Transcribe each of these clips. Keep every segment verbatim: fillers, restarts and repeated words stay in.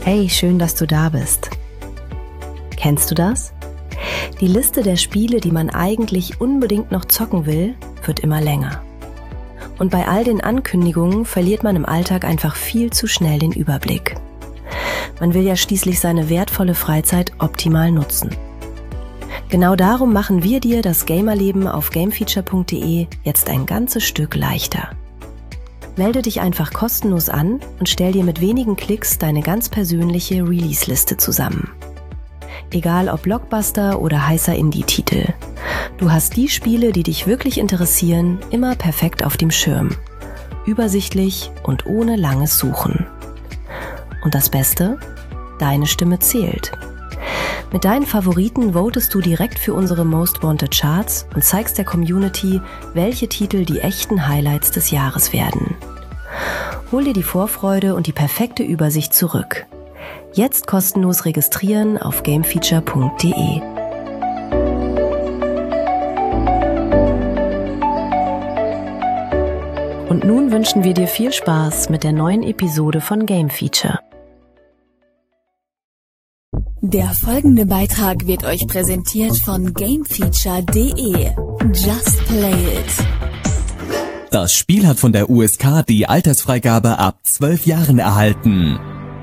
Hey, schön, dass du da bist. Kennst du das? Die Liste der Spiele, die man eigentlich unbedingt noch zocken will, wird immer länger. Und bei all den Ankündigungen verliert man im Alltag einfach viel zu schnell den Überblick. Man will ja schließlich seine wertvolle Freizeit optimal nutzen. Genau darum machen wir dir das Gamerleben auf gamefeature punkt de jetzt ein ganzes Stück leichter. Melde dich einfach kostenlos an und stell dir mit wenigen Klicks deine ganz persönliche Release-Liste zusammen. Egal ob Blockbuster oder heißer Indie-Titel. Du hast die Spiele, die dich wirklich interessieren, immer perfekt auf dem Schirm. Übersichtlich und ohne langes Suchen. Und das Beste? Deine Stimme zählt. Mit deinen Favoriten votest du direkt für unsere Most Wanted Charts und zeigst der Community, welche Titel die echten Highlights des Jahres werden. Hol dir die Vorfreude und die perfekte Übersicht zurück. Jetzt kostenlos registrieren auf gamefeature punkt de. Und nun wünschen wir dir viel Spaß mit der neuen Episode von Game Feature. Der folgende Beitrag wird euch präsentiert von gamefeature punkt de. Just play it. Das Spiel hat von der U S K die Altersfreigabe ab zwölf Jahren erhalten.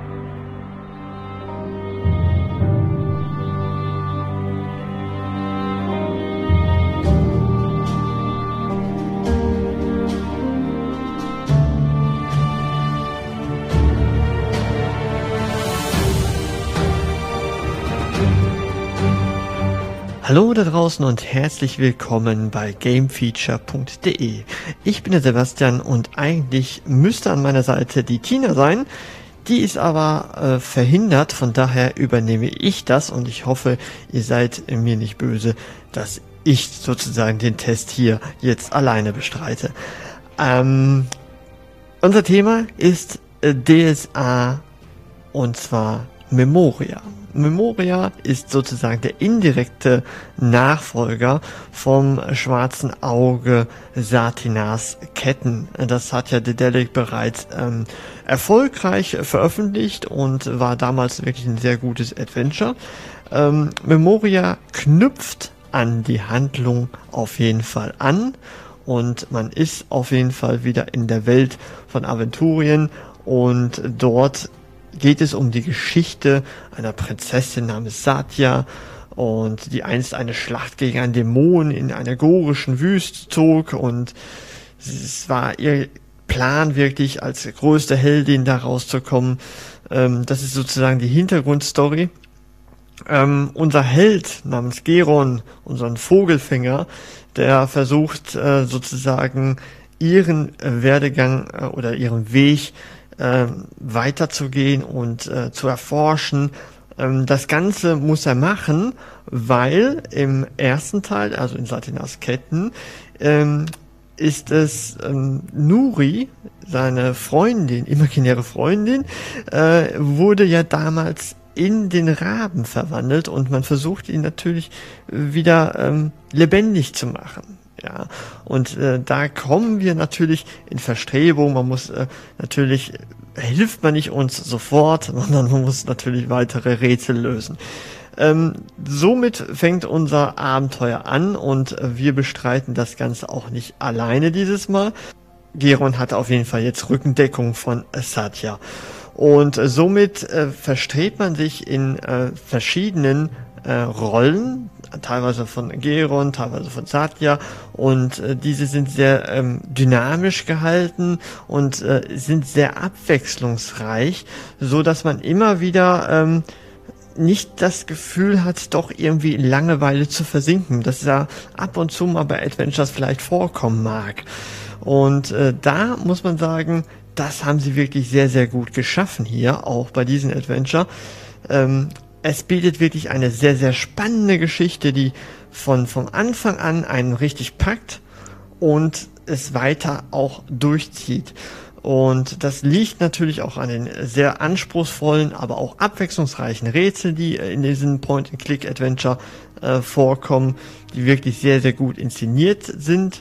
Hallo da draußen und herzlich willkommen bei gamefeature punkt de. Ich bin der Sebastian und eigentlich müsste an meiner Seite die Tina sein. Die ist aber äh, verhindert, von daher übernehme ich das und ich hoffe, ihr seid mir nicht böse, dass ich sozusagen den Test hier jetzt alleine bestreite. Ähm, unser Thema ist äh, D S A und zwar Memoria. Memoria ist sozusagen der indirekte Nachfolger vom schwarzen Auge Satinas Ketten. Das hat ja Daedalic bereits ähm, erfolgreich veröffentlicht und war damals wirklich ein sehr gutes Adventure. Ähm, Memoria knüpft an die Handlung auf jeden Fall an und man ist auf jeden Fall wieder in der Welt von Aventurien und dort geht es um die Geschichte einer Prinzessin namens Satya und die einst eine Schlacht gegen einen Dämon in einer gorischen Wüste zog und es war ihr Plan wirklich als größte Heldin da rauszukommen. Ähm, das ist sozusagen die Hintergrundstory. Ähm, unser Held namens Geron, unseren Vogelfänger, der versucht äh, sozusagen ihren äh, Werdegang äh, oder ihren Weg Äh, weiterzugehen und äh, zu erforschen. Ähm, das Ganze muss er machen, weil im ersten Teil, also in Satinas Ketten, ähm, ist es ähm, Nuri, seine Freundin, imaginäre Freundin, äh, wurde ja damals in den Raben verwandelt und man versucht ihn natürlich wieder ähm, lebendig zu machen. Ja, und äh, da kommen wir natürlich in Verstrebung. Man muss äh, natürlich, hilft man nicht uns sofort, sondern man muss natürlich weitere Rätsel lösen. Ähm, somit fängt unser Abenteuer an und äh, wir bestreiten das Ganze auch nicht alleine dieses Mal. Geron hat auf jeden Fall jetzt Rückendeckung von äh, Satya. Und äh, somit äh, verstrebt man sich in äh, verschiedenen äh, Rollen, teilweise von Geron, teilweise von Satya und äh, diese sind sehr ähm, dynamisch gehalten und äh, sind sehr abwechslungsreich, so dass man immer wieder ähm, nicht das Gefühl hat, doch irgendwie in Langeweile zu versinken, dass ja ab und zu mal bei Adventures vielleicht vorkommen mag. Und äh, da muss man sagen, das haben sie wirklich sehr, sehr gut geschaffen hier, auch bei diesem Adventure. Ähm, Es bietet wirklich eine sehr, sehr spannende Geschichte, die von vom Anfang an einen richtig packt und es weiter auch durchzieht. Und das liegt natürlich auch an den sehr anspruchsvollen, aber auch abwechslungsreichen Rätseln, die in diesem Point-and-Click-Adventure äh, vorkommen, die wirklich sehr, sehr gut inszeniert sind.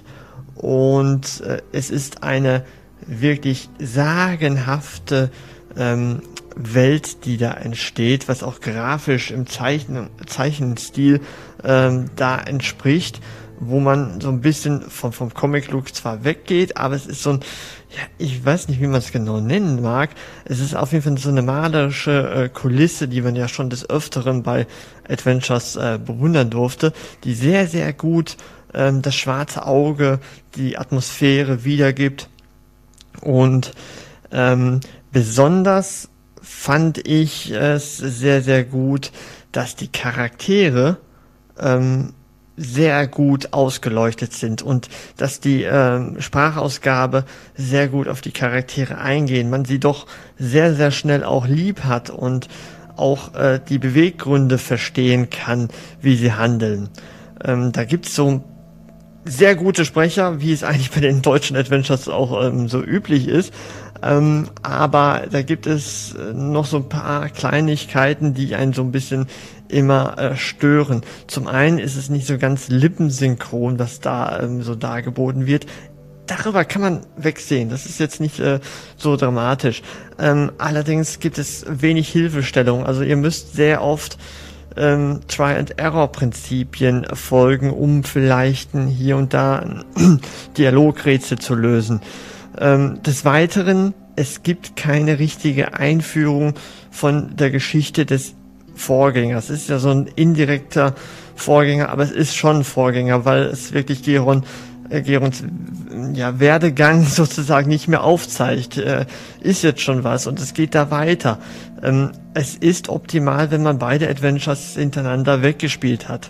Und äh, es ist eine wirklich sagenhafte ähm, Welt, die da entsteht, was auch grafisch im Zeichen, Zeichenstil ähm, da entspricht, wo man so ein bisschen vom, vom Comic-Look zwar weggeht, aber es ist so ein, ja, ich weiß nicht, wie man es genau nennen mag, es ist auf jeden Fall so eine malerische äh, Kulisse, die man ja schon des Öfteren bei Adventures äh, bewundern durfte, die sehr, sehr gut ähm, das schwarze Auge, die Atmosphäre wiedergibt. Und ähm, besonders fand ich es sehr, sehr gut, dass die Charaktere ähm, sehr gut ausgeleuchtet sind und dass die ähm, Sprachausgabe sehr gut auf die Charaktere eingehen. Man sie doch sehr, sehr schnell auch lieb hat und auch äh, die Beweggründe verstehen kann, wie sie handeln. Ähm, da gibt's so sehr gute Sprecher, wie es eigentlich bei den deutschen Adventures auch ähm, so üblich ist. Ähm, aber da gibt es noch so ein paar Kleinigkeiten, die einen so ein bisschen immer äh, stören. Zum einen ist es nicht so ganz lippensynchron, was da ähm, so dargeboten wird. Darüber kann man wegsehen. Das ist jetzt nicht äh, so dramatisch. Ähm, allerdings gibt es wenig Hilfestellung. Also ihr müsst sehr oft ähm, Try-and-Error-Prinzipien folgen, um vielleicht hier und da ein Dialogrätsel zu lösen. Ähm, des Weiteren, es gibt keine richtige Einführung von der Geschichte des Vorgängers. Es ist ja so ein indirekter Vorgänger, aber es ist schon ein Vorgänger, weil es wirklich Geron, äh, Gerons ja, Werdegang sozusagen nicht mehr aufzeigt. Äh, ist jetzt schon was und es geht da weiter. Ähm, es ist optimal, wenn man beide Adventures hintereinander weggespielt hat.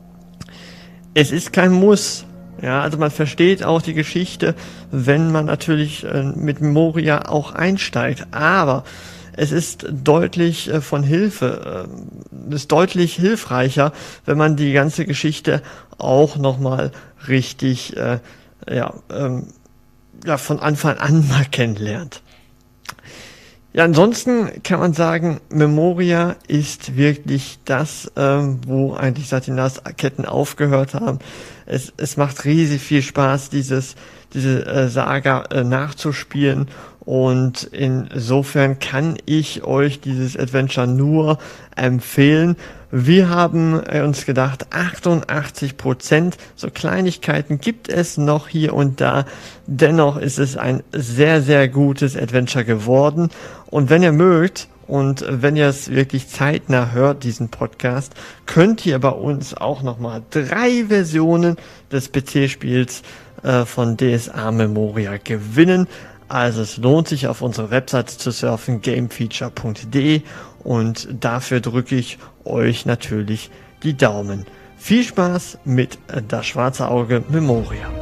Es ist kein Muss. Ja, also man versteht auch die Geschichte, wenn man natürlich äh, mit Memoria auch einsteigt. Aber es ist deutlich äh, von Hilfe, äh, ist deutlich hilfreicher, wenn man die ganze Geschichte auch nochmal richtig, äh, ja, ähm, ja, von Anfang an mal kennenlernt. Ja, ansonsten kann man sagen, Memoria ist wirklich das, ähm, wo eigentlich Satinas Ketten aufgehört haben. Es, es macht riesig viel Spaß, dieses, diese äh, Saga äh, nachzuspielen. Und insofern kann ich euch dieses Adventure nur empfehlen. Wir haben uns gedacht, achtundachtzig Prozent, so Kleinigkeiten gibt es noch hier und da. Dennoch ist es ein sehr, sehr gutes Adventure geworden. Und wenn ihr mögt und wenn ihr es wirklich zeitnah hört, diesen Podcast, könnt ihr bei uns auch nochmal drei Versionen des P C-Spiels äh, von D S A Memoria gewinnen. Also es lohnt sich, auf unsere Webseite zu surfen, gamefeature punkt de, und dafür drücke ich euch natürlich die Daumen. Viel Spaß mit Das schwarze Auge Memoria.